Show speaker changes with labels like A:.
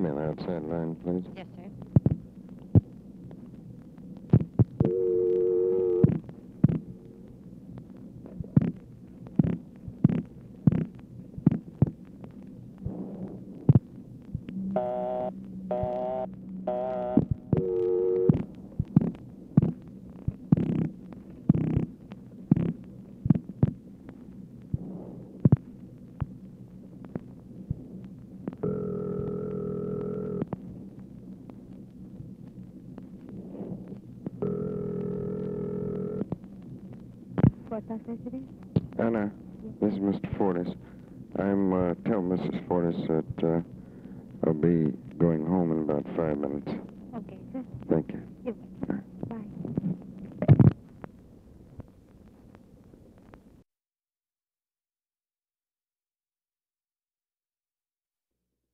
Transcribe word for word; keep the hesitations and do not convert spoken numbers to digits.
A: female outside line, please.
B: Yes, sir.
C: Fort Toxicity?
A: Anna, this is Mister Fortis. I'm uh, telling Missus Fortis that uh, I'll be going home in about five minutes.
C: Okay, sir.
A: Thank you.